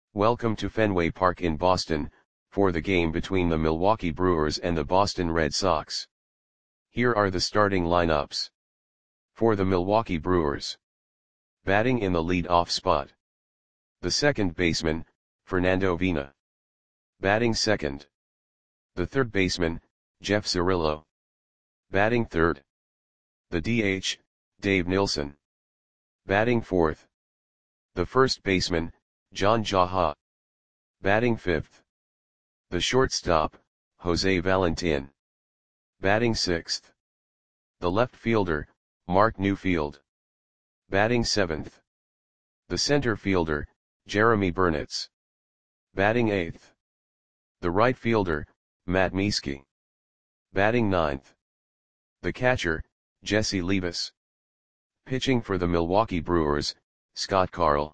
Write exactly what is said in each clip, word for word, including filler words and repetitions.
Welcome to Fenway Park in Boston, for the game between the Milwaukee Brewers and the Boston Red Sox. Here are the starting lineups. For the Milwaukee Brewers. Batting in the lead-off spot. The second baseman, Fernando Vina. Batting second. The third baseman, Jeff Cirillo. Batting third. The D H, Dave Nilsson. Batting fourth. The first baseman, John Jaha. Batting fifth. The shortstop, Jose Valentin. Batting sixth. The left fielder, Mark Newfield. Batting seventh. The center fielder, Jeremy Burnitz. Batting eighth. The right fielder, Matt Mieske. Batting ninth. The catcher, Jesse Levis. Pitching for the Milwaukee Brewers, Scott Carl.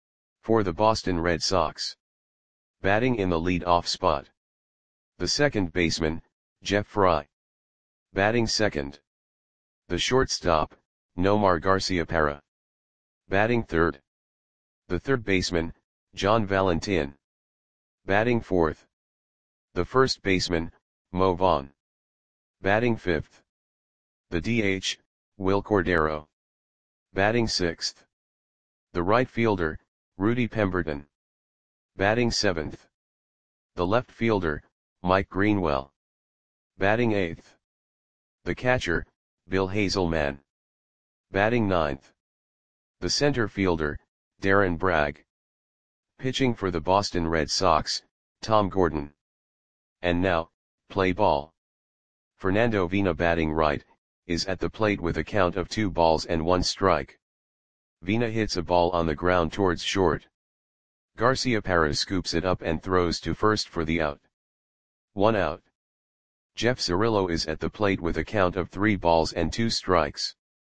For the Boston Red Sox. Batting in the lead-off spot. The second baseman, Jeff Fry. Batting second. The shortstop, Nomar Garciaparra. Batting third. The third baseman, John Valentin. Batting fourth. The first baseman, Mo Vaughn. Batting fifth. The D H, Will Cordero. Batting sixth. The right fielder, Rudy Pemberton. Batting seventh. The left fielder, Mike Greenwell. Batting eighth. The catcher, Bill Hazelman. Batting ninth. The center fielder, Darren Bragg. Pitching for the Boston Red Sox, Tom Gordon. And now, play ball. Fernando Vina batting right, is at the plate with a count of two balls and one strike. Vina hits a ball on the ground towards short. Garciaparra scoops it up and throws to first for the out. One out. Jeff Cirillo is at the plate with a count of three balls and two strikes.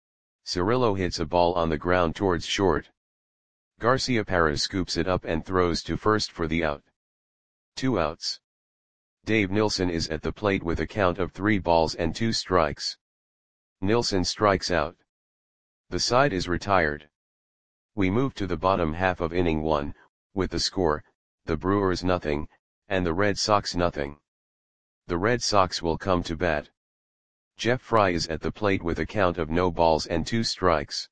Cirillo hits a ball on the ground towards short. Garciaparra scoops it up and throws to first for the out. Two outs. Dave Nilsson is at the plate with a count of three balls and two strikes. Nilsson strikes out. The side is retired. We move to the bottom half of inning one, with the score, the Brewers nothing, and the Red Sox nothing. The Red Sox will come to bat. Jeff Fry is at the plate with a count of no balls and two strikes.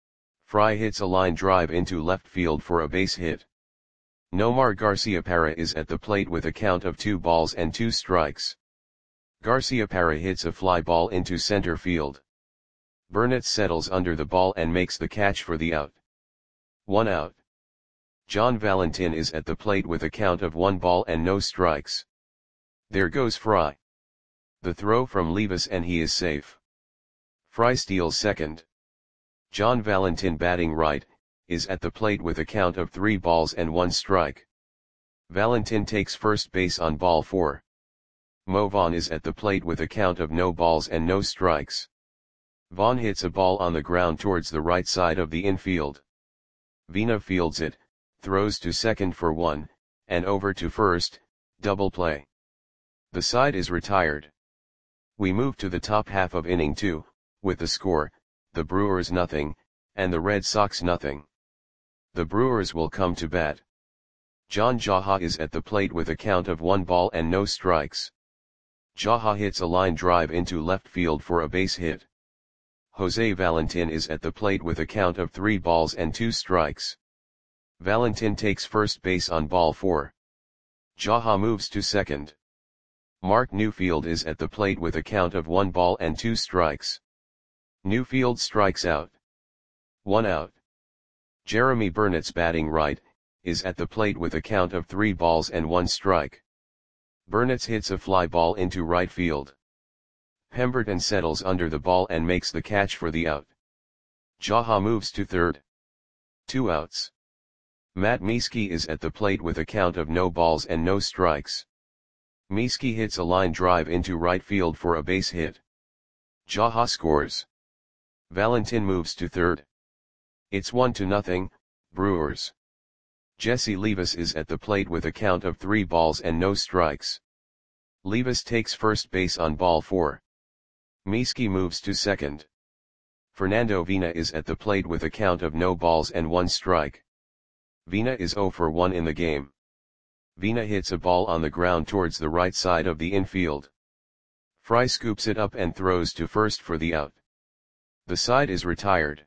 Fry hits a line drive into left field for a base hit. Nomar Garciaparra is at the plate with a count of two balls and two strikes. Garciaparra hits a fly ball into center field. Burnitz settles under the ball and makes the catch for the out. One out. John Valentin is at the plate with a count of one ball and no strikes. There goes Fry. The throw from Levis and he is safe. Fry steals second. John Valentin batting right, is at the plate with a count of three balls and one strike. Valentin takes first base on ball four. Mo Vaughn is at the plate with a count of no balls and no strikes. Vaughn hits a ball on the ground towards the right side of the infield. Vina fields it, throws to second for one, and over to first, double play. The side is retired. We move to the top half of inning two, with the score, the Brewers nothing, and the Red Sox nothing. The Brewers will come to bat. John Jaha is at the plate with a count of one ball and no strikes. Jaha hits a line drive into left field for a base hit. Jose Valentin is at the plate with a count of three balls and two strikes. Valentin takes first base on ball four. Jaha moves to second. Mark Newfield is at the plate with a count of one ball and two strikes. Newfield strikes out. One out. Jeremy Burnitz batting right, is at the plate with a count of three balls and one strike. Burnitz hits a fly ball into right field. Pemberton settles under the ball and makes the catch for the out. Jaha moves to third. Two outs. Matt Mieske is at the plate with a count of no balls and no strikes. Mieske hits a line drive into right field for a base hit. Jaha scores. Valentin moves to third. It's one to nothing, Brewers. Jesse Levis is at the plate with a count of three balls and no strikes. Levis takes first base on ball four. Mieske moves to second. Fernando Vina is at the plate with a count of no balls and one strike. Vina is zero for one in the game. Vina hits a ball on the ground towards the right side of the infield. Fry scoops it up and throws to first for the out. The side is retired.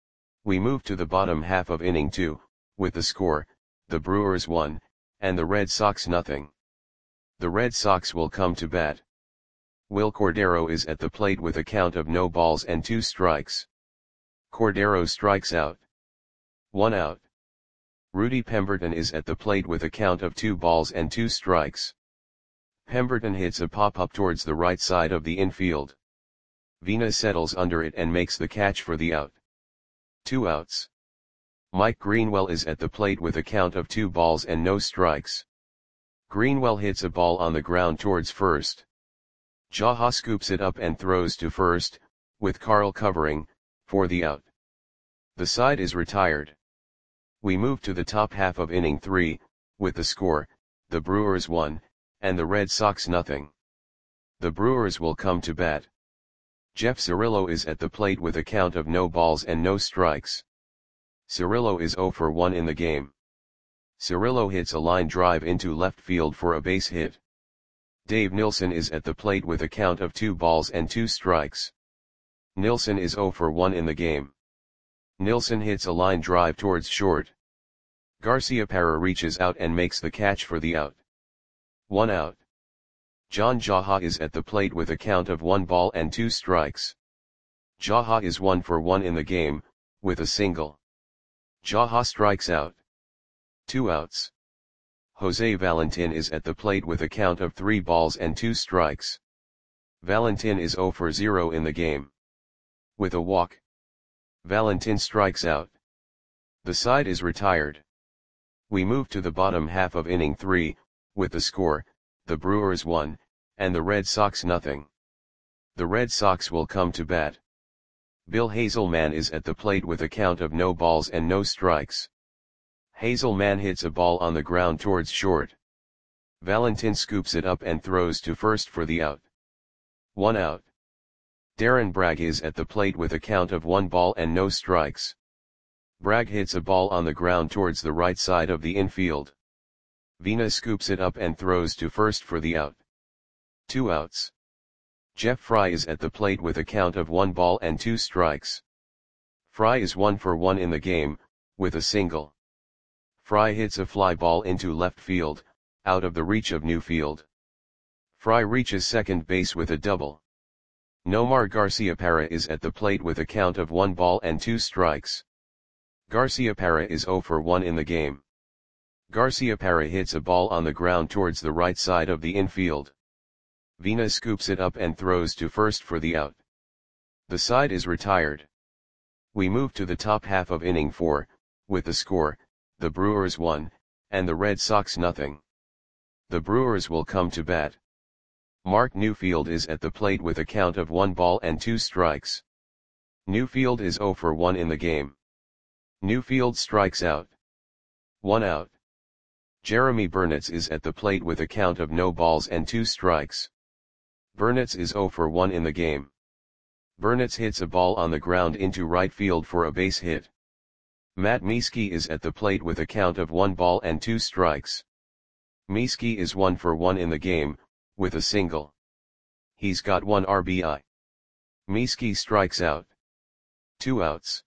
We move to the bottom half of inning two, with the score, the Brewers one, and the Red Sox nothing. The Red Sox will come to bat. Will Cordero is at the plate with a count of no balls and two strikes. Cordero strikes out. One out. Rudy Pemberton is at the plate with a count of two balls and two strikes. Pemberton hits a pop-up towards the right side of the infield. Vina settles under it and makes the catch for the out. Two outs. Mike Greenwell is at the plate with a count of two balls and no strikes. Greenwell hits a ball on the ground towards first. Jaha scoops it up and throws to first, with Carl covering, for the out. The side is retired. We move to the top half of inning three, with the score, the Brewers one, and the Red Sox nothing. The Brewers will come to bat. Jeff Cirillo is at the plate with a count of no balls and no strikes. Cirillo is zero for one in the game. Cirillo hits a line drive into left field for a base hit. Dave Nilsson is at the plate with a count of two balls and two strikes. Nilsson is zero for one in the game. Nilsson hits a line drive towards short. Garciaparra reaches out and makes the catch for the out. One out. John Jaha is at the plate with a count of one ball and two strikes. Jaha is one for one in the game, with a single. Jaha strikes out. Two outs. Jose Valentin is at the plate with a count of three balls and two strikes. Valentin is zero for zero in the game. With a walk. Valentin strikes out. The side is retired. We move to the bottom half of inning three, with the score, the Brewers one, and the Red Sox nothing. The Red Sox will come to bat. Bill Hazelman is at the plate with a count of no balls and no strikes. Hazelman hits a ball on the ground towards short. Valentin scoops it up and throws to first for the out. One out. Darren Bragg is at the plate with a count of one ball and no strikes. Bragg hits a ball on the ground towards the right side of the infield. Vina scoops it up and throws to first for the out. Two outs. Jeff Fry is at the plate with a count of one ball and two strikes. Fry is one for one in the game, with a single. Fry hits a fly ball into left field, out of the reach of Newfield. Fry reaches second base with a double. Nomar Garciaparra is at the plate with a count of one ball and two strikes. Garciaparra is zero for one in the game. Garciaparra hits a ball on the ground towards the right side of the infield. Vina scoops it up and throws to first for the out. The side is retired. We move to the top half of inning four, with the score, the Brewers one, and the Red Sox nothing. The Brewers will come to bat. Mark Newfield is at the plate with a count of one ball and two strikes. Newfield is zero for one in the game. Newfield strikes out. One out. Jeremy Burnitz is at the plate with a count of no balls and two strikes. Burnitz is zero for one in the game. Burnitz hits a ball on the ground into right field for a base hit. Matt Mieske is at the plate with a count of one ball and two strikes. Mieske is one for one in the game, with a single. He's got one R B I. Mieske strikes out. Two outs.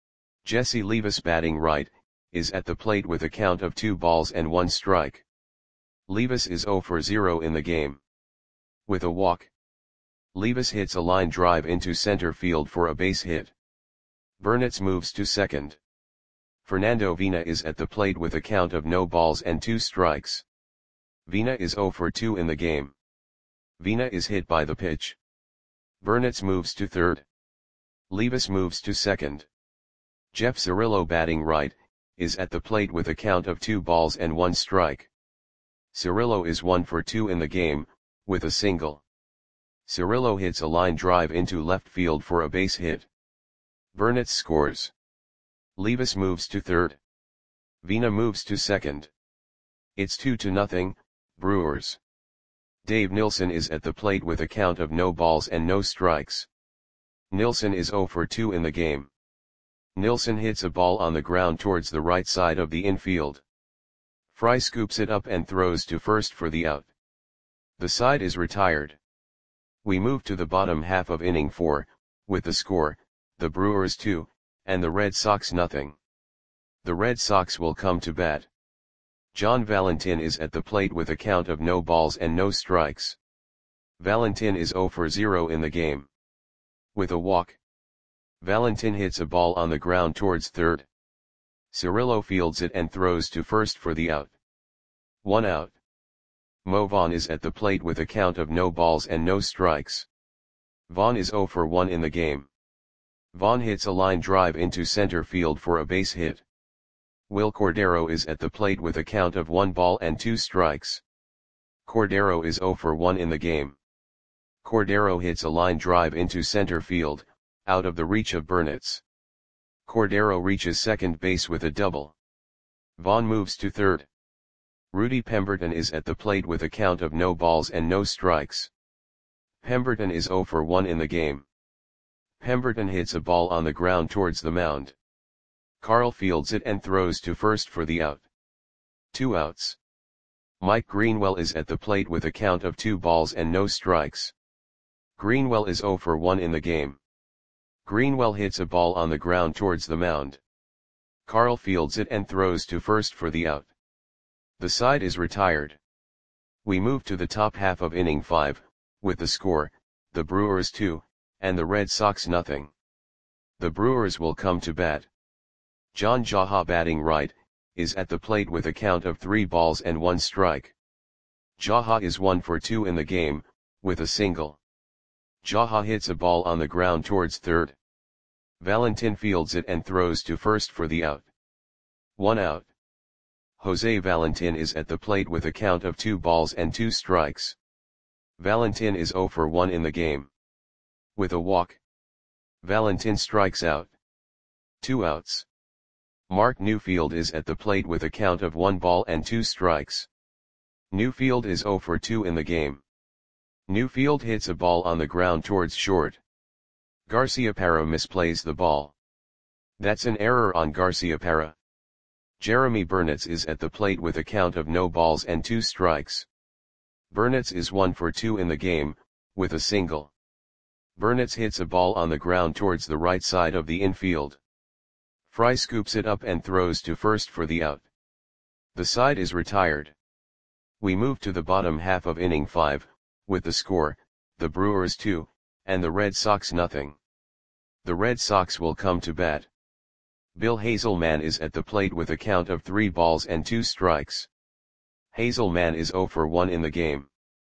Jesse Levis batting right, is at the plate with a count of two balls and one strike. Levis is zero for zero in the game. With a walk. Levis hits a line drive into center field for a base hit. Burnitz moves to second. Fernando Vina is at the plate with a count of no balls and two strikes. Vina is zero for two in the game. Vina is hit by the pitch. Burnitz moves to third. Levis moves to second. Jeff Cirillo batting right, is at the plate with a count of two balls and one strike. Cirillo is one for two in the game, with a single. Cirillo hits a line drive into left field for a base hit. Burnitz scores. Levis moves to third. Vina moves to second. It's two to nothing, Brewers. Dave Nilsson is at the plate with a count of no balls and no strikes. Nilsson is zero for two in the game. Nilsson hits a ball on the ground towards the right side of the infield. Fry scoops it up and throws to first for the out. The side is retired. We move to the bottom half of inning four, with the score, the Brewers two, and the Red Sox nothing. The Red Sox will come to bat. John Valentin is at the plate with a count of no balls and no strikes. Valentin is zero for zero in the game. With a walk, Valentin hits a ball on the ground towards third. Cirillo fields it and throws to first for the out. One out. Mo Vaughn is at the plate with a count of no balls and no strikes. Vaughn is zero for one in the game. Vaughn hits a line drive into center field for a base hit. Will Cordero is at the plate with a count of one ball and two strikes. Cordero is zero for one in the game. Cordero hits a line drive into center field, out of the reach of Burnitz. Cordero reaches second base with a double. Vaughn moves to third. Rudy Pemberton is at the plate with a count of no balls and no strikes. Pemberton is zero for one in the game. Pemberton hits a ball on the ground towards the mound. Carl fields it and throws to first for the out. Two outs. Mike Greenwell is at the plate with a count of two balls and no strikes. Greenwell is zero for one in the game. Greenwell hits a ball on the ground towards the mound. Carl fields it and throws to first for the out. The side is retired. We move to the top half of inning five, with the score, the Brewers two, and the Red Sox nothing. The Brewers will come to bat. John Jaha batting right, is at the plate with a count of three balls and one strike. Jaha is one for two in the game, with a single. Jaha hits a ball on the ground towards third. Valentin fields it and throws to first for the out. One out. Jose Valentin is at the plate with a count of two balls and two strikes. Valentin is zero for one in the game. With a walk, Valentin strikes out. Two outs. Mark Newfield is at the plate with a count of one ball and two strikes. Newfield is zero for two in the game. Newfield hits a ball on the ground towards short. Garciaparra misplays the ball. That's an error on Garciaparra. Jeremy Burnitz is at the plate with a count of no balls and two strikes. Burnitz is one for two in the game, with a single. Burnitz hits a ball on the ground towards the right side of the infield. Fry scoops it up and throws to first for the out. The side is retired. We move to the bottom half of inning five, with the score, the Brewers two, and the Red Sox nothing. The Red Sox will come to bat. Bill Hazelman is at the plate with a count of three balls and two strikes. Hazelman is zero for one in the game.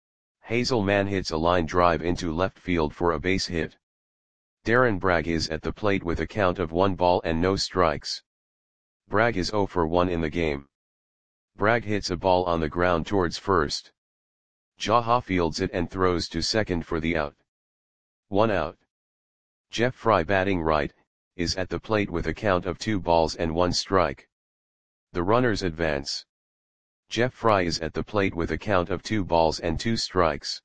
Hazelman hits a line drive into left field for a base hit. Darren Bragg is at the plate with a count of one ball and no strikes. Bragg is zero for one in the game. Bragg hits a ball on the ground towards first. Jaha fields it and throws to second for the out. One out. Jeff Fry batting right, is at the plate with a count of two balls and one strike. The runners advance. Jeff Fry is at the plate with a count of two balls and two strikes.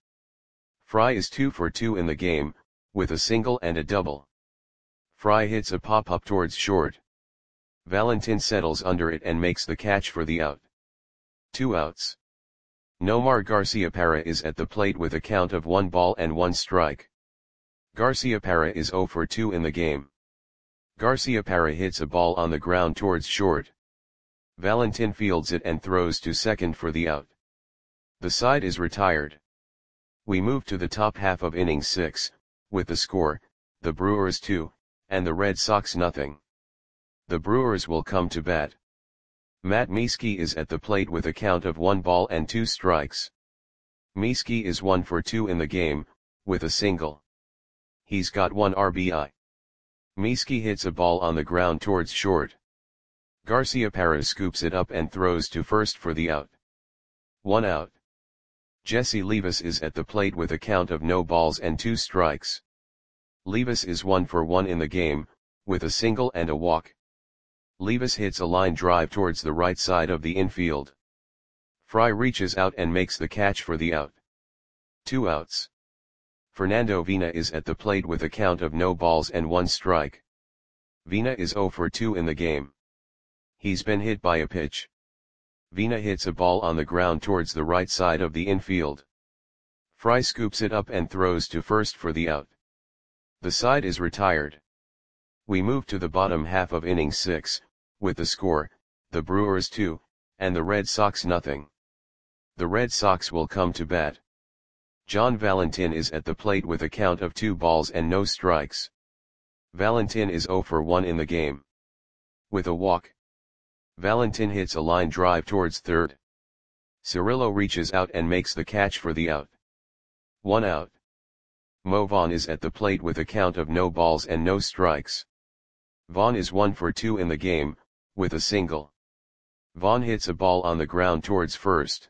Fry is two for two in the game, with a single and a double. Fry hits a pop-up towards short. Valentin settles under it and makes the catch for the out. Two outs. Nomar Garciaparra is at the plate with a count of one ball and one strike. Garciaparra is zero for two in the game. Garciaparra hits a ball on the ground towards short. Valentin fields it and throws to second for the out. The side is retired. We move to the top half of inning six, with the score, the Brewers two, and the Red Sox nothing. The Brewers will come to bat. Matt Mieske is at the plate with a count of one ball and two strikes. Mieske is one for two in the game, with a single. He's got one R B I. Mieske hits a ball on the ground towards short. Garciaparra scoops it up and throws to first for the out. One out. Jesse Levis is at the plate with a count of no balls and two strikes. Levis is one for one in the game, with a single and a walk. Levis hits a line drive towards the right side of the infield. Fry reaches out and makes the catch for the out. Two outs. Fernando Vina is at the plate with a count of no balls and one strike. Vina is zero for two in the game. He's been hit by a pitch. Vina hits a ball on the ground towards the right side of the infield. Fry scoops it up and throws to first for the out. The side is retired. We move to the bottom half of inning six, with the score, the Brewers two, and the Red Sox nothing. The Red Sox will come to bat. John Valentin is at the plate with a count of two balls and no strikes. Valentin is zero for one in the game. With a walk, Valentin hits a line drive towards third. Cirillo reaches out and makes the catch for the out. One out. Mo Vaughn is at the plate with a count of no balls and no strikes. Vaughn is one for two in the game, with a single. Vaughn hits a ball on the ground towards first.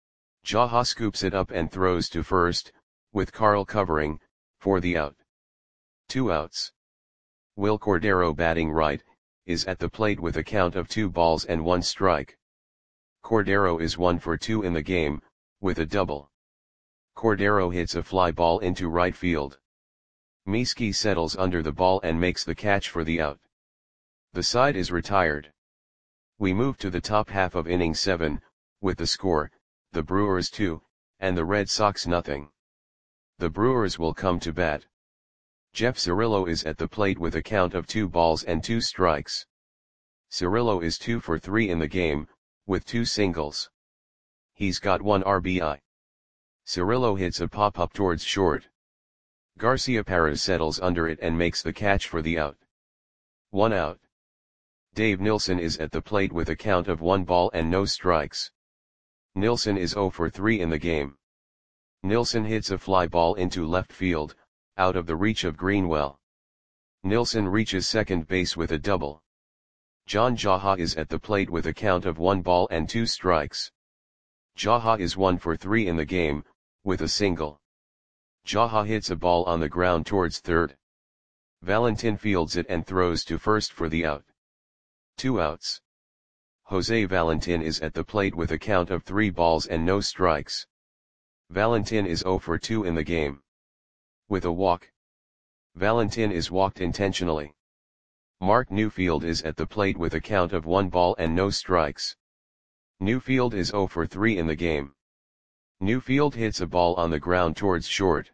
Jaha scoops it up and throws to first, with Carl covering, for the out. Two outs. Will Cordero, batting right, is at the plate with a count of two balls and one strike. Cordero is one for two in the game, with a double. Cordero hits a fly ball into right field. Mieski settles under the ball and makes the catch for the out. The side is retired. We move to the top half of inning seven, with the score, the Brewers two, and the Red Sox nothing. The Brewers will come to bat. Jeff Cirillo is at the plate with a count of two balls and two strikes. Cirillo is two for three in the game, with two singles. He's got one R B I. Cirillo hits a pop-up towards short. Garciaparra settles under it and makes the catch for the out. One out. Dave Nilsson is at the plate with a count of one ball and no strikes. Nilsson is zero for three in the game. Nilsson hits a fly ball into left field, out of the reach of Greenwell. Nilsson reaches second base with a double. John Jaha is at the plate with a count of one ball and two strikes. Jaha is one for three in the game, with a single. Jaha hits a ball on the ground towards third. Valentin fields it and throws to first for the out. Two outs. Jose Valentin is at the plate with a count of three balls and no strikes. Valentin is zero for two in the game. With a walk, Valentin is walked intentionally. Mark Newfield is at the plate with a count of one ball and no strikes. Newfield is zero for three in the game. Newfield hits a ball on the ground towards short.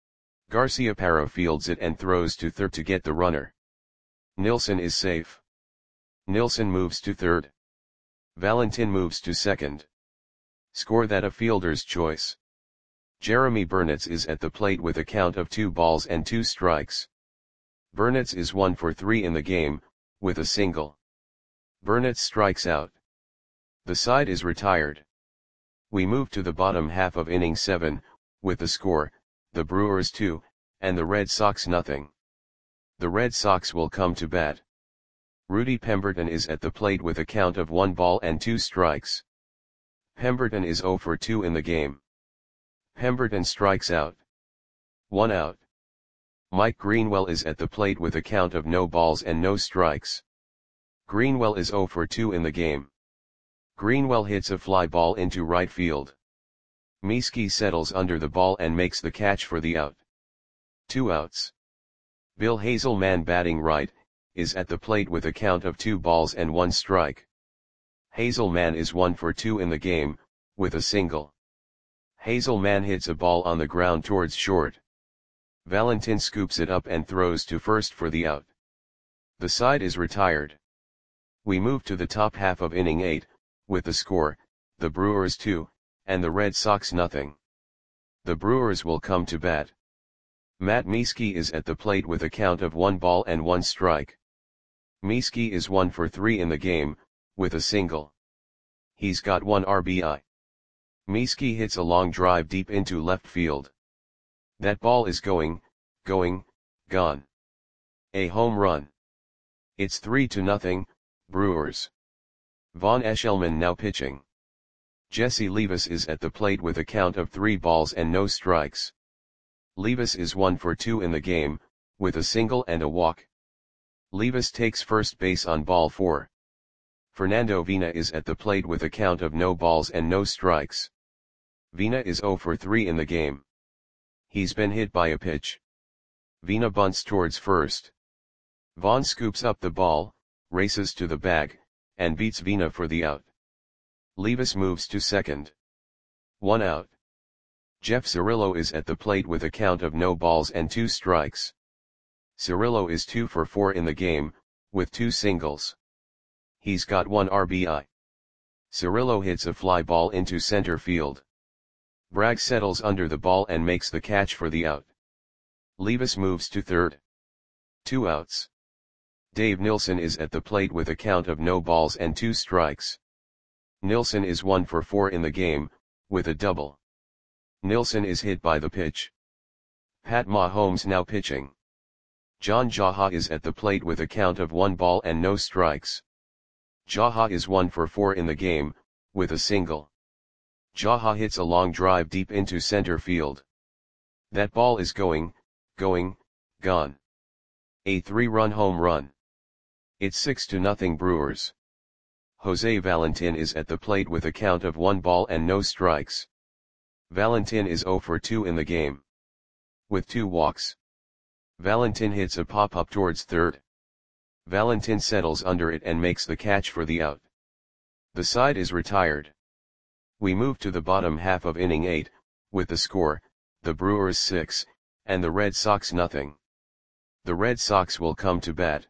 Garciaparra fields it and throws to third to get the runner. Nilsson is safe. Nilsson moves to third. Valentin moves to second. Score that a fielder's choice. Jeremy Burnitz is at the plate with a count of two balls and two strikes. Burnitz is one for three in the game, with a single. Burnitz strikes out. The side is retired. We move to the bottom half of inning seven, with the score, the Brewers two, and the Red Sox nothing. The Red Sox will come to bat. Rudy Pemberton is at the plate with a count of one ball and two strikes. Pemberton is zero for two in the game. Pemberton strikes out. One out. Mike Greenwell is at the plate with a count of no balls and no strikes. Greenwell is zero for two in the game. Greenwell hits a fly ball into right field. Mieski settles under the ball and makes the catch for the out. Two outs. Bill Hazelman, batting right, is at the plate with a count of two balls and one strike. Hazelman is one for two in the game, with a single. Hazelman hits a ball on the ground towards short. Valentin scoops it up and throws to first for the out. The side is retired. We move to the top half of inning eight, with the score, the Brewers two, and the Red Sox nothing. The Brewers will come to bat. Matt Mieski is at the plate with a count of one ball and one strike. Mieski is one for three in the game, with a single. He's got one R B I. Mieski hits a long drive deep into left field. That ball is going, going, gone. A home run. It's three to nothing, Brewers. Vaughn Eshelman now pitching. Jesse Levis is at the plate with a count of three balls and no strikes. Levis is one for two in the game, with a single and a walk. Levis takes first base on ball four. Fernando Vina is at the plate with a count of no balls and no strikes. Vina is zero for three in the game. He's been hit by a pitch. Vina bunts towards first. Vaughn scoops up the ball, races to the bag, and beats Vina for the out. Levis moves to second. One out. Jeff Cirillo is at the plate with a count of no balls and two strikes. Cirillo is two for four in the game, with two singles. He's got one R B I. Cirillo hits a fly ball into center field. Bragg settles under the ball and makes the catch for the out. Levis moves to third. Two outs. Dave Nilsson is at the plate with a count of no balls and two strikes. Nilsson is one for four in the game, with a double. Nilsson is hit by the pitch. Pat Mahomes now pitching. John Jaha is at the plate with a count of one ball and no strikes. Jaha is one for four in the game, with a single. Jaha hits a long drive deep into center field. That ball is going, going, gone. A three-run home run. It's six to nothing Brewers. Jose Valentin is at the plate with a count of one ball and no strikes. Valentin is zero for two in the game. With two walks. Valentin hits a pop-up towards third. Valentin settles under it and makes the catch for the out. The side is retired. We move to the bottom half of inning eight, with the score, the Brewers six, and the Red Sox nothing. The Red Sox will come to bat.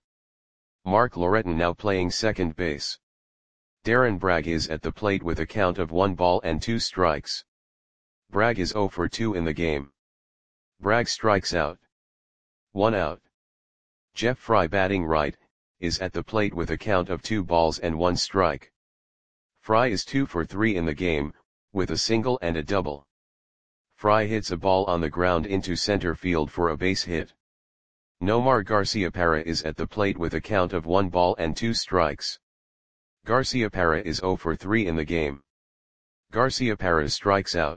Mark Loretin now playing second base. Darren Bragg is at the plate with a count of one ball and two strikes. Bragg is zero for two in the game. Bragg strikes out. One out. Jeff Fry batting right, is at the plate with a count of two balls and one strike. Fry is two for three in the game, with a single and a double. Fry hits a ball on the ground into center field for a base hit. Nomar Garciaparra is at the plate with a count of one ball and two strikes. Garciaparra is zero for three in the game. Garciaparra strikes out.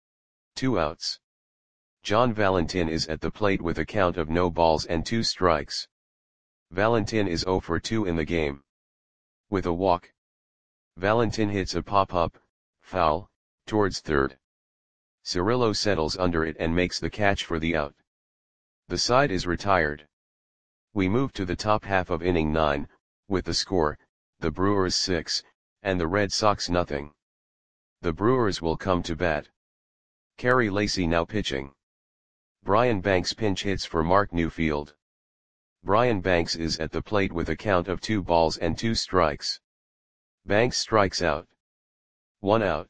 Two outs. John Valentin is at the plate with a count of no balls and two strikes. Valentin is zero for two in the game. With a walk. Valentin hits a pop-up, foul, towards third. Cirillo settles under it and makes the catch for the out. The side is retired. We move to the top half of inning nine, with the score, the Brewers six, and the Red Sox nothing. The Brewers will come to bat. Kerry Lacy now pitching. Brian Banks pinch hits for Mark Newfield. Brian Banks is at the plate with a count of two balls and two strikes. Banks strikes out. One out.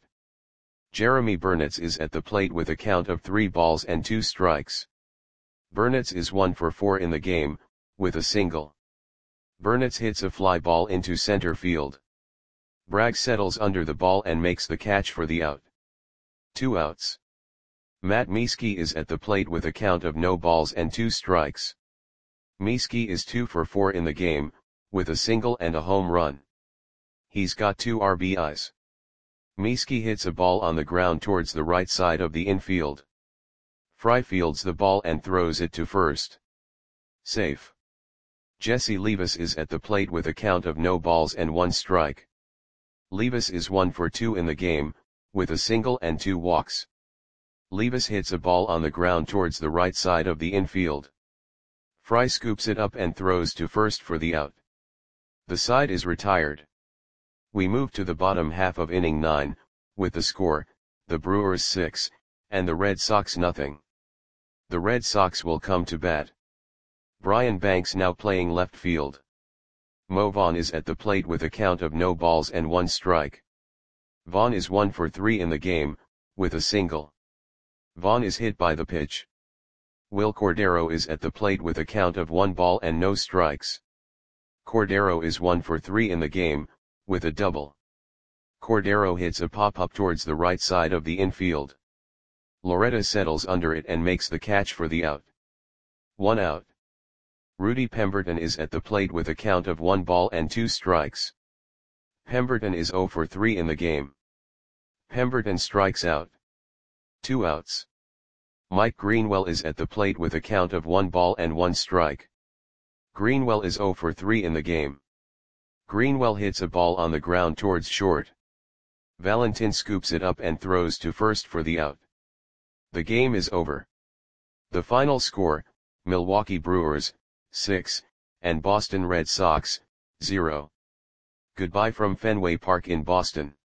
Jeremy Burnitz is at the plate with a count of three balls and two strikes. Burnitz is one for four in the game, with a single. Burnitz hits a fly ball into center field. Bragg settles under the ball and makes the catch for the out. Two outs. Matt Mieske is at the plate with a count of no balls and two strikes. Mieske is two for four in the game, with a single and a home run. He's got two R B Is. Mieske hits a ball on the ground towards the right side of the infield. Fry fields the ball and throws it to first. Safe. Jesse Levis is at the plate with a count of no balls and one strike. Levis is one for two in the game, with a single and two walks. Levis hits a ball on the ground towards the right side of the infield. Fry scoops it up and throws to first for the out. The side is retired. We move to the bottom half of inning nine, with the score, the Brewers six, and the Red Sox nothing. The Red Sox will come to bat. Brian Banks now playing left field. Mo Vaughn is at the plate with a count of no balls and one strike. Vaughn is one for three in the game, with a single. Vaughn is hit by the pitch. Will Cordero is at the plate with a count of one ball and no strikes. Cordero is one for three in the game, with a double. Cordero hits a pop-up towards the right side of the infield. Loretta settles under it and makes the catch for the out. One out. Rudy Pemberton is at the plate with a count of one ball and two strikes. Pemberton is zero for three in the game. Pemberton strikes out. Two outs. Mike Greenwell is at the plate with a count of one ball and one strike. Greenwell is zero for three in the game. Greenwell hits a ball on the ground towards short. Valentin scoops it up and throws to first for the out. The game is over. The final score, Milwaukee Brewers, six, and Boston Red Sox, zero. Goodbye from Fenway Park in Boston.